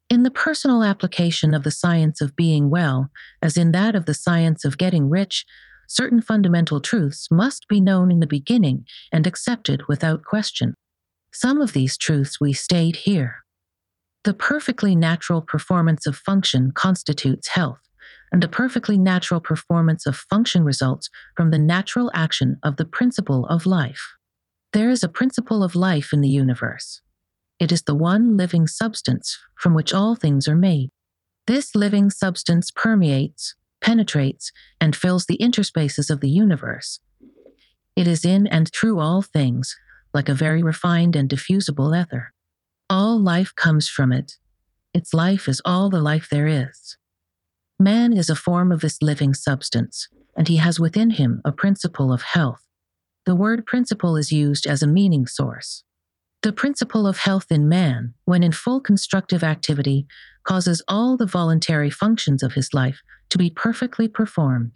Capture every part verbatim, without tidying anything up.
In the personal application of the science of being well, as in that of the science of getting rich, certain fundamental truths must be known in the beginning and accepted without question. Some of these truths we state here. The perfectly natural performance of function constitutes health, and a perfectly natural performance of function results from the natural action of the principle of life. There is a principle of life in the universe. It is the one living substance from which all things are made. This living substance permeates, penetrates, and fills the interspaces of the universe. It is in and through all things, like a very refined and diffusible ether. All life comes from it. Its life is all the life there is. Man is a form of this living substance, and he has within him a principle of health. The word principle is used as a meaning source. The principle of health in man, when in full constructive activity, causes all the voluntary functions of his life to be perfectly performed.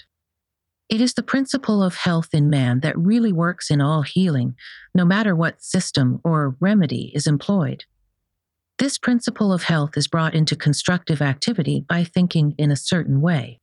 It is the principle of health in man that really works in all healing, no matter what system or remedy is employed. This principle of health is brought into constructive activity by thinking in a certain way.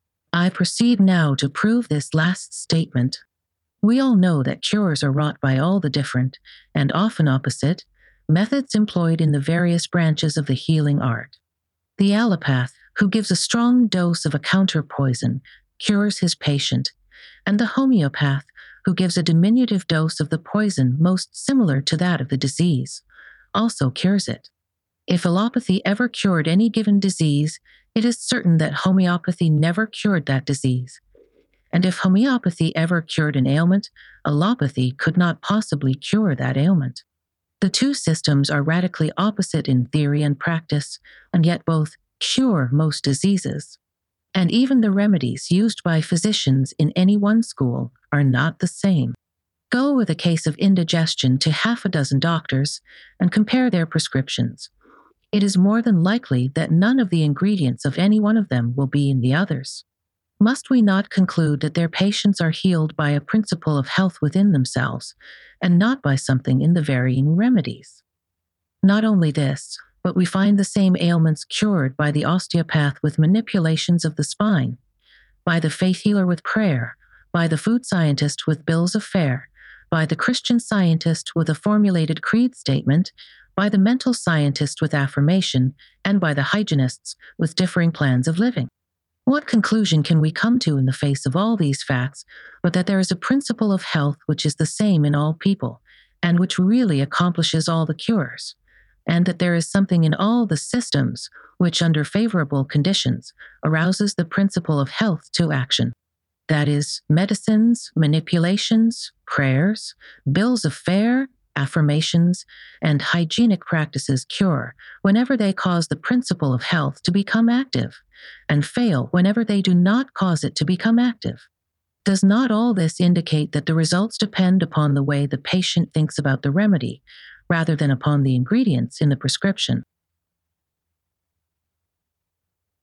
I proceed now to prove this last statement. We all know that cures are wrought by all the different, and often opposite, methods employed in the various branches of the healing art. The allopath, who gives a strong dose of a counterpoison, cures his patient, and the homeopath, who gives a diminutive dose of the poison most similar to that of the disease, also cures it. If allopathy ever cured any given disease, it is certain that homeopathy never cured that disease. And if homeopathy ever cured an ailment, allopathy could not possibly cure that ailment. The two systems are radically opposite in theory and practice, and yet both cure most diseases. And even the remedies used by physicians in any one school are not the same. Go with a case of indigestion to half a dozen doctors and compare their prescriptions. It is more than likely that none of the ingredients of any one of them will be in the others. Must we not conclude that their patients are healed by a principle of health within themselves, and not by something in the varying remedies? Not only this, but we find the same ailments cured by the osteopath with manipulations of the spine, by the faith healer with prayer, by the food scientist with bills of fare, by the Christian scientist with a formulated creed statement, by the mental scientist with affirmation, and by the hygienists with differing plans of living. What conclusion can we come to in the face of all these facts, but that there is a principle of health which is the same in all people, and which really accomplishes all the cures, and that there is something in all the systems which, under favorable conditions, arouses the principle of health to action? That is, medicines, manipulations, prayers, bills of fare, affirmations, and hygienic practices cure whenever they cause the principle of health to become active, and fail whenever they do not cause it to become active. Does not all this indicate that the results depend upon the way the patient thinks about the remedy, rather than upon the ingredients in the prescription?